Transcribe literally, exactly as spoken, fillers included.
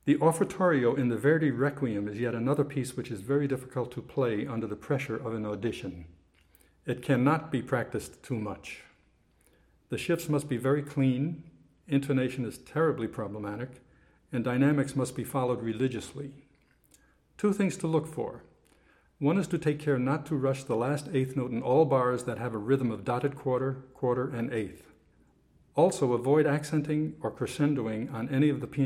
The offertorio in the Verdi Requiem is yet another piece which is very difficult to play under the pressure of an audition. It cannot be practiced too much. The shifts must be very clean, intonation is terribly problematic, and dynamics must be followed religiously. Two things to look for. One is to take care not to rush the last eighth note in all bars that have a rhythm of dotted quarter, quarter, and eighth. Also, avoid accenting or crescendoing on any of the piano